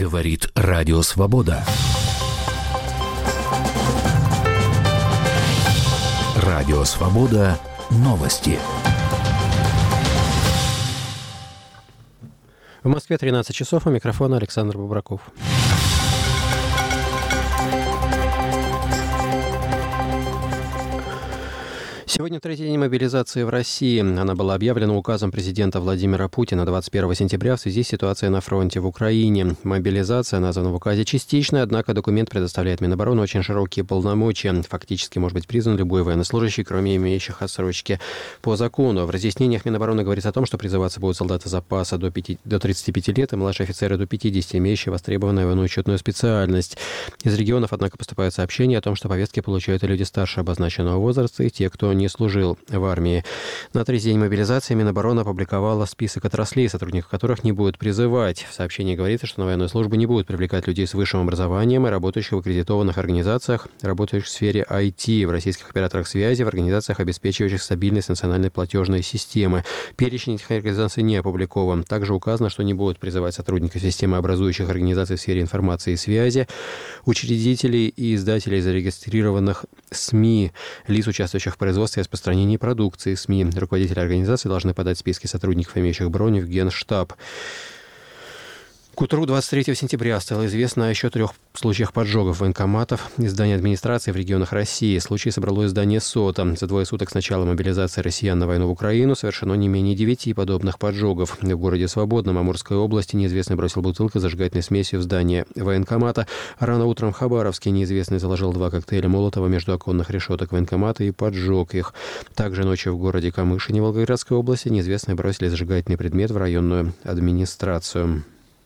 Говорит Радио Свобода. Радио Свобода. Новости. В Москве 13 часов, у микрофона Александр Бубраков. Сегодня третий день мобилизации в России. Она была объявлена указом президента Владимира Путина 21 сентября в связи с ситуацией на фронте в Украине. Мобилизация названа в указе частичной, однако документ предоставляет Минобороны очень широкие полномочия. Фактически может быть призван любой военнослужащий, кроме имеющих отсрочки по закону. В разъяснениях Минобороны говорится о том, что призываться будут солдаты запаса до 35 лет и младшие офицеры до 50, имеющие востребованную военно-учетную специальность. Из регионов, однако, поступают сообщения о том, что повестки получают и люди старше обозначенного возраста, и те, кто не служил в армии. На третий день мобилизации Минобороны опубликовала список отраслей, сотрудников которых не будут призывать. В сообщении говорится, что на военную службу не будут привлекать людей с высшим образованием и работающих в аккредитованных организациях, работающих в сфере IT, в российских операторах связи, в организациях, обеспечивающих стабильность национальной платежной системы. Перечень этих организаций не опубликован. Также указано, что не будут призывать сотрудников системы образующих организаций в сфере информации и связи, учредителей и издателей зарегистрированных СМИ, лиц, участвующих в производстве и распространении продукции СМИ. Руководители организации должны подать списки сотрудников, имеющих бронь, в Генштаб. К утру 23 сентября стало известно о еще 3 случаях поджогов военкоматов и зданий администрации в регионах России. Случаи собрало издание СОТА. За 2 суток с начала мобилизации россиян на войну в Украину совершено не менее 9 подобных поджогов. В городе Свободном Амурской области неизвестный бросил бутылку с зажигательной смесью в здание военкомата. Рано утром в Хабаровске неизвестный заложил 2 коктейля Молотова между оконных решеток военкомата и поджег их. Также ночью в городе Камышине Волгоградской области неизвестные бросили зажигательный предмет в районную администрацию.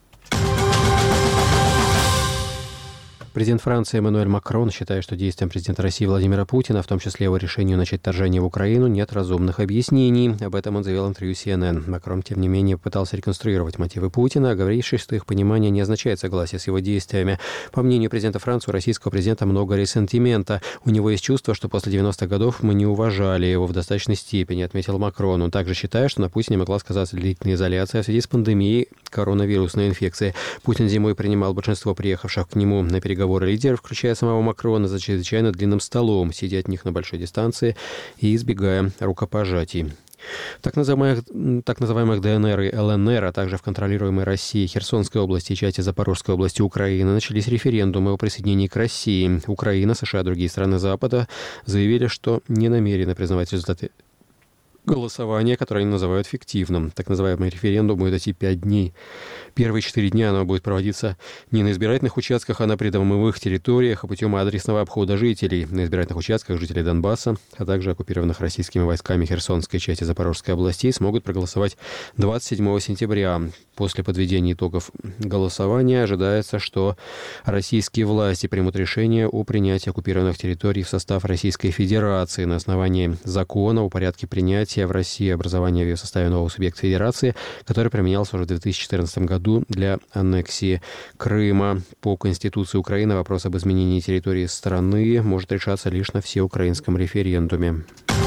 Президент Франции Эммануэль Макрон считает, что действиям президента России Владимира Путина, в том числе его решению начать вторжение в Украину, нет разумных объяснений. Об этом он заявил в интервью CNN. Макрон, тем не менее, пытался реконструировать мотивы Путина, говоривший, что их понимание не означает согласие с его действиями. По мнению президента Франции, у российского президента много ресентимента. У него есть чувство, что после 90-х годов мы не уважали его в достаточной степени, отметил Макрон. Он также считает, что на Путине могла сказаться длительная изоляция в связи с пандемией коронавирусной инфекции. Путин зимой принимал большинство приехавших к нему на переговоры лидеров, включая самого Макрона, за чрезвычайно длинным столом, сидя от них на большой дистанции и избегая рукопожатий. Так называемых ДНР и ЛНР, а также в контролируемой России Херсонской области и части Запорожской области Украины начались референдумы о присоединении к России. Украина, США и другие страны Запада заявили, что не намерены признавать результаты голосование, которое они называют фиктивным. Так называемый референдум будет идти 5 дней. Первые 4 дня оно будет проводиться не на избирательных участках, а на придомовых территориях, а путем адресного обхода жителей. На избирательных участках жители Донбасса, а также оккупированных российскими войсками Херсонской части Запорожской областей смогут проголосовать 27 сентября. После подведения итогов голосования ожидается, что российские власти примут решение о принятии оккупированных территорий в состав Российской Федерации на основании закона о порядке принятия в России образования в ее составе нового субъекта Федерации, который применялся уже в 2014 году для аннексии Крыма. По Конституции Украины вопрос об изменении территории страны может решаться лишь на всеукраинском референдуме.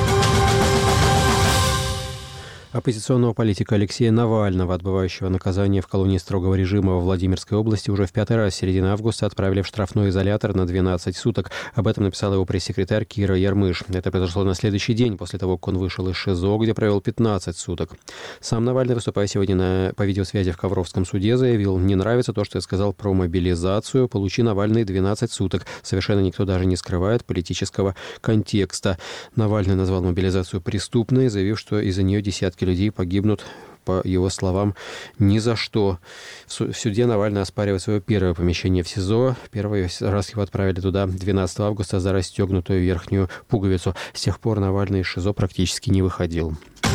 Оппозиционного политика Алексея Навального, отбывающего наказание в колонии строгого режима во Владимирской области, уже в 5-й раз с середины августа отправили в штрафной изолятор на 12 суток. Об этом написала его пресс-секретарь Кира Ярмыш. Это произошло на следующий день после того, как он вышел из ШИЗО, где провел 15 суток. Сам Навальный, выступая сегодня по видеосвязи в Ковровском суде, заявил: «Не нравится то, что я сказал про мобилизацию. Получи, Навальный, 12 суток. Совершенно никто даже не скрывает политического контекста». Навальный назвал мобилизацию преступной, заявив, что из-за нее десятки людей погибнут, по его словам, ни за что. В суде Навальный оспаривает свое первое помещение в СИЗО. Первый раз его отправили туда 12 августа за расстегнутую верхнюю пуговицу. С тех пор Навальный из ШИЗО практически не выходил.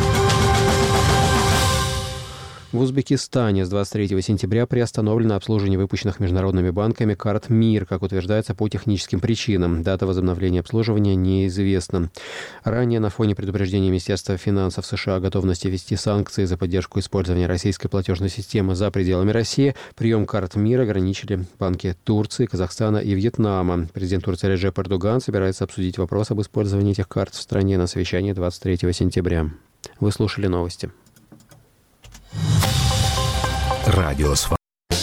В Узбекистане с 23 сентября приостановлено обслуживание выпущенных международными банками карт МИР, как утверждается, по техническим причинам. Дата возобновления обслуживания неизвестна. Ранее на фоне предупреждения Министерства финансов США о готовности ввести санкции за поддержку использования российской платежной системы за пределами России, прием карт МИР ограничили банки Турции, Казахстана и Вьетнама. Президент Турции Реджеп Эрдоган собирается обсудить вопрос об использовании этих карт в стране на совещании 23 сентября. Вы слушали новости. Радио Свобода.